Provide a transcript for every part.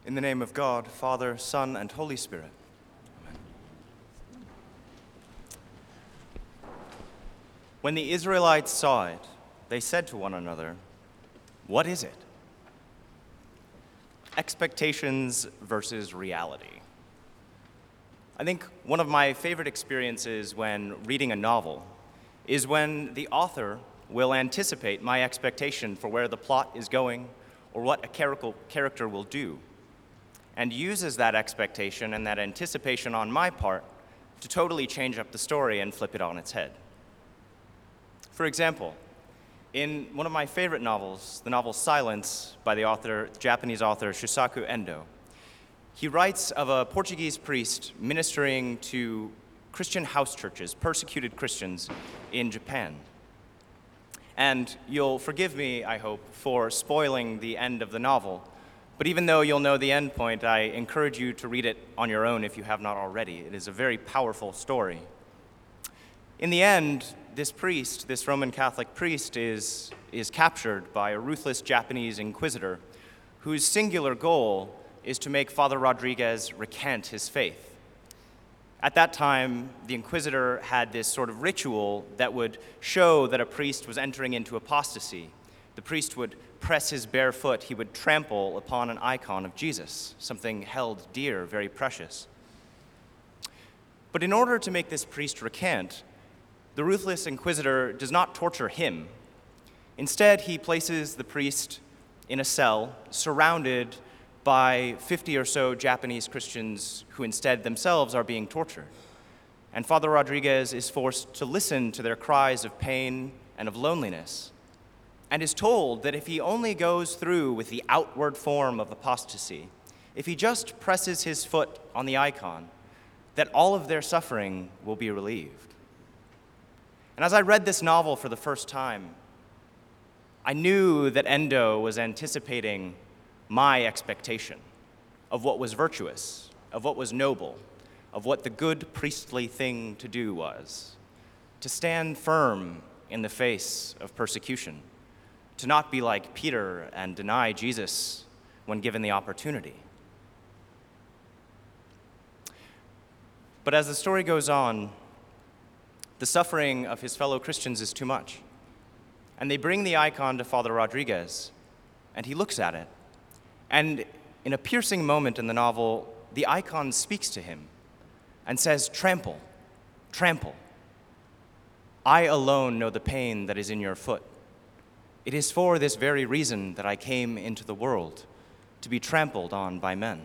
In the name of God, Father, Son, and Holy Spirit. Amen. When the Israelites saw it, they said to one another, "What is it?" Expectations versus reality. I think one of my favorite experiences when reading a novel is when the author will anticipate my expectation for where the plot is going or what a character will do, and uses that expectation and that anticipation on my part to totally change up the story and flip it on its head. For example, in one of my favorite novels, the novel Silence by the Japanese author Shusaku Endo, he writes of a Portuguese priest ministering to Christian house churches, persecuted Christians in Japan. And you'll forgive me, I hope, for spoiling the end of the novel, but even though you'll know the end point, I encourage you to read it on your own if you have not already. It is a very powerful story. In the end, this priest, this Roman Catholic priest, is captured by a ruthless Japanese inquisitor whose singular goal is to make Father Rodriguez recant his faith. At that time, the inquisitor had this sort of ritual that would show that a priest was entering into apostasy. The priest would press his bare foot, he would trample upon an icon of Jesus, something held dear, very precious. But in order to make this priest recant, the ruthless inquisitor does not torture him. Instead, he places the priest in a cell surrounded by 50 or so Japanese Christians who instead themselves are being tortured. And Father Rodriguez is forced to listen to their cries of pain and of loneliness, and is told that if he only goes through with the outward form of apostasy, if he just presses his foot on the icon, that all of their suffering will be relieved. And as I read this novel for the first time, I knew that Endo was anticipating my expectation of what was virtuous, of what was noble, of what the good priestly thing to do was, to stand firm in the face of persecution, to not be like Peter and deny Jesus when given the opportunity. But as the story goes on, the suffering of his fellow Christians is too much. And they bring the icon to Father Rodriguez, and he looks at it. And in a piercing moment in the novel, the icon speaks to him and says, "Trample, trample. I alone know the pain that is in your foot. It is for this very reason that I came into the world, to be trampled on by men."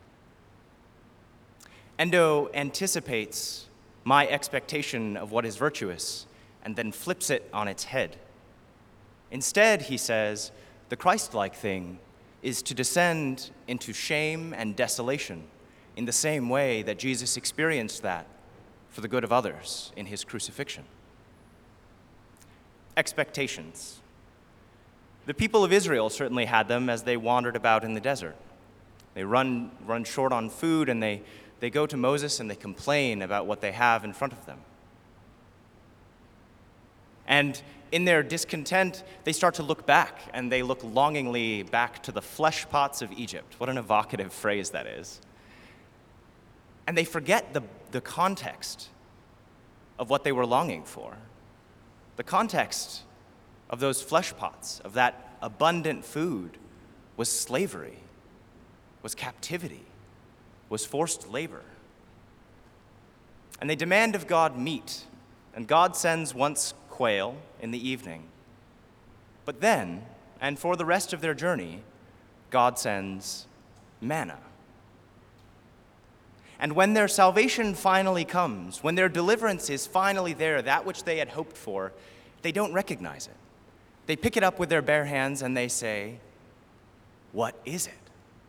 Endo anticipates my expectation of what is virtuous and then flips it on its head. Instead, he says, the Christ-like thing is to descend into shame and desolation in the same way that Jesus experienced that for the good of others in his crucifixion. Expectations. The people of Israel certainly had them as they wandered about in the desert. They run short on food, and they go to Moses and they complain about what they have in front of them. And in their discontent, they start to look back, and they look longingly back to the flesh pots of Egypt. What an evocative phrase that is. And they forget the context of what they were longing for. The context of those flesh pots, of that abundant food, was slavery, was captivity, was forced labor. And they demand of God meat, and God sends once quail in the evening. But then, and for the rest of their journey, God sends manna. And when their salvation finally comes, when their deliverance is finally there, that which they had hoped for, they don't recognize it. They pick it up with their bare hands and they say, "What is it?"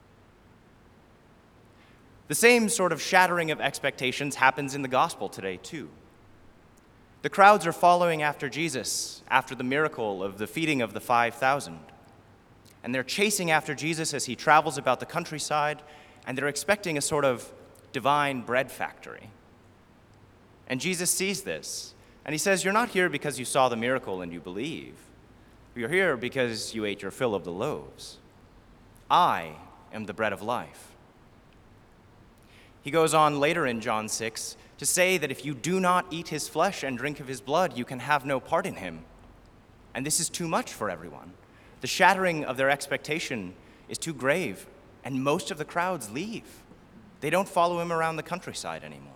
The same sort of shattering of expectations happens in the gospel today, too. The crowds are following after Jesus after the miracle of the feeding of the 5,000. And they're chasing after Jesus as he travels about the countryside, and they're expecting a sort of divine bread factory. And Jesus sees this, and he says, "You're not here because you saw the miracle and you believe. You're here because you ate your fill of the loaves. I am the bread of life. He goes on later in John 6 to say that if you do not eat his flesh and drink of his blood, you can have no part in him. And this is too much for everyone. The shattering of their expectation is too grave, and most of the crowds leave. They don't follow him around the countryside anymore.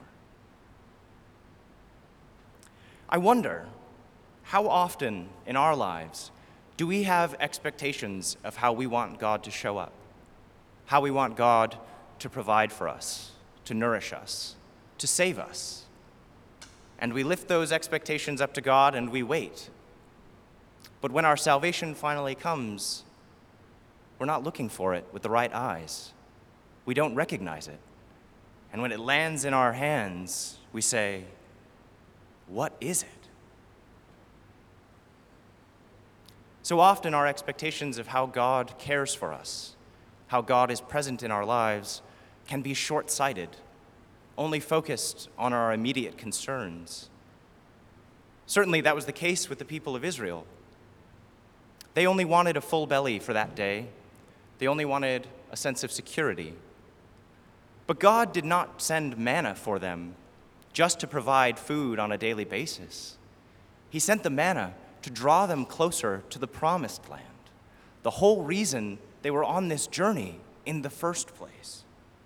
I wonder, how often in our lives do we have expectations of how we want God to show up? How we want God to provide for us, to nourish us, to save us? And we lift those expectations up to God and we wait. But when our salvation finally comes, we're not looking for it with the right eyes. We don't recognize it. And when it lands in our hands, we say, what is it? So often our expectations of how God cares for us, how God is present in our lives, can be short-sighted, only focused on our immediate concerns. Certainly that was the case with the people of Israel. They only wanted a full belly for that day. They only wanted a sense of security. But God did not send manna for them just to provide food on a daily basis. He sent the manna to draw them closer to the promised land, the whole reason they were on this journey in the first place.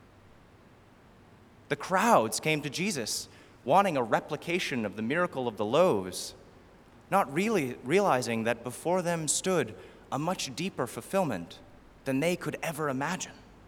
The crowds came to Jesus wanting a replication of the miracle of the loaves, not really realizing that before them stood a much deeper fulfillment than they could ever imagine.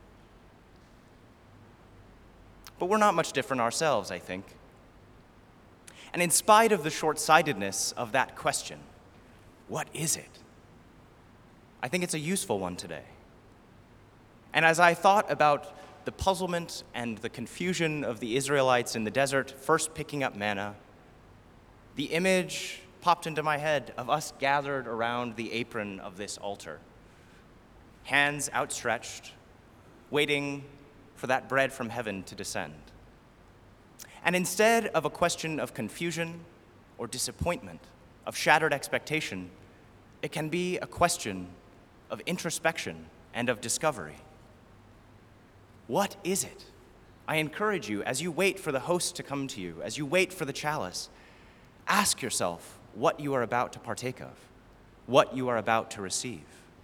But we're not much different ourselves, I think. And in spite of the short-sightedness of that question, what is it? I think it's a useful one today. And as I thought about the puzzlement and the confusion of the Israelites in the desert first picking up manna, the image popped into my head of us gathered around the apron of this altar, hands outstretched, waiting for that bread from heaven to descend. And instead of a question of confusion or disappointment, of shattered expectation, it can be a question of introspection and of discovery. What is it? I encourage you, as you wait for the host to come to you, as you wait for the chalice, ask yourself what you are about to partake of, what you are about to receive.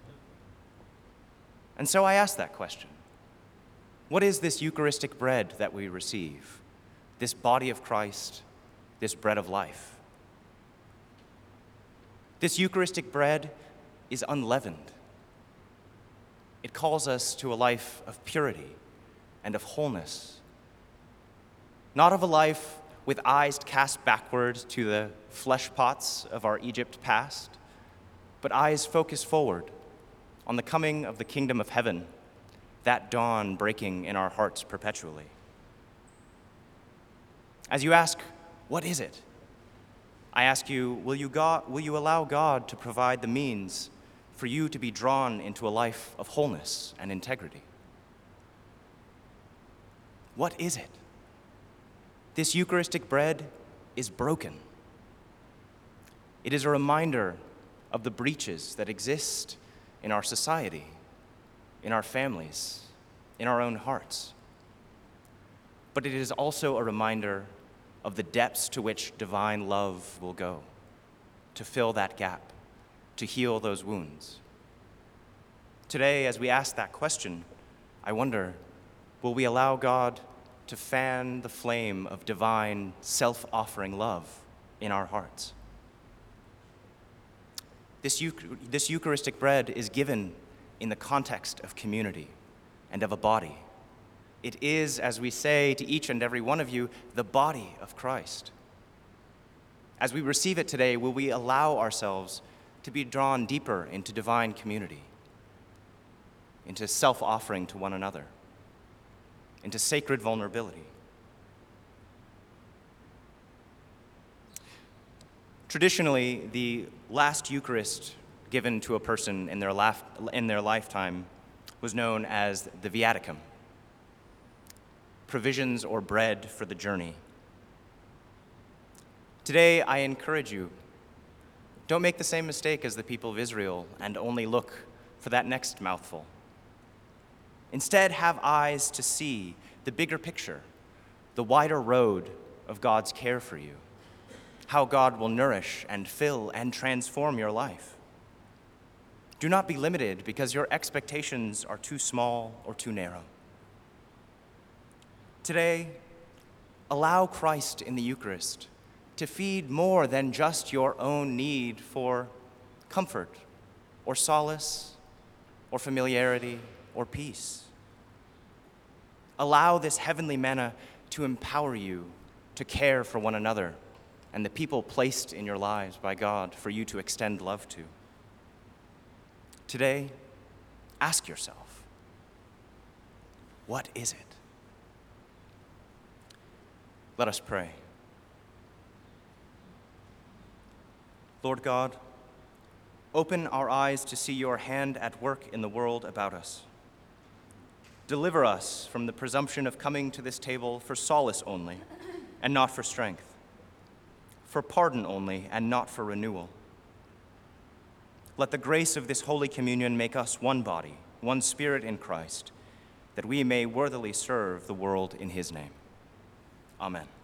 And so I ask that question. What is this Eucharistic bread that we receive, this body of Christ, this bread of life? This Eucharistic bread is unleavened. It calls us to a life of purity and of wholeness, not of a life with eyes cast backward to the flesh pots of our Egypt past, but eyes focused forward on the coming of the kingdom of heaven, that dawn breaking in our hearts perpetually. As you ask, what is it? I ask you, will you allow God to provide the means for you to be drawn into a life of wholeness and integrity? What is it? This Eucharistic bread is broken. It is a reminder of the breaches that exist in our society, in our families, in our own hearts. But it is also a reminder of the depths to which divine love will go, to fill that gap, to heal those wounds. Today, as we ask that question, I wonder, will we allow God to fan the flame of divine, self-offering love in our hearts? This Eucharistic bread is given in the context of community and of a body. It is, as we say to each and every one of you, the body of Christ. As we receive it today, will we allow ourselves to be drawn deeper into divine community, into self-offering to one another, into sacred vulnerability? Traditionally, the last Eucharist given to a person in their lifetime was known as the Viaticum, provisions or bread for the journey. Today, I encourage you, don't make the same mistake as the people of Israel and only look for that next mouthful. Instead, have eyes to see the bigger picture, the wider road of God's care for you, how God will nourish and fill and transform your life. Do not be limited because your expectations are too small or too narrow. Today, allow Christ in the Eucharist to feed more than just your own need for comfort or solace or familiarity or peace. Allow this heavenly manna to empower you to care for one another and the people placed in your lives by God for you to extend love to. Today, ask yourself, what is it? Let us pray. Lord God, open our eyes to see your hand at work in the world about us. Deliver us from the presumption of coming to this table for solace only and not for strength, for pardon only and not for renewal. Let the grace of this Holy Communion make us one body, one spirit in Christ, that we may worthily serve the world in his name. Amen.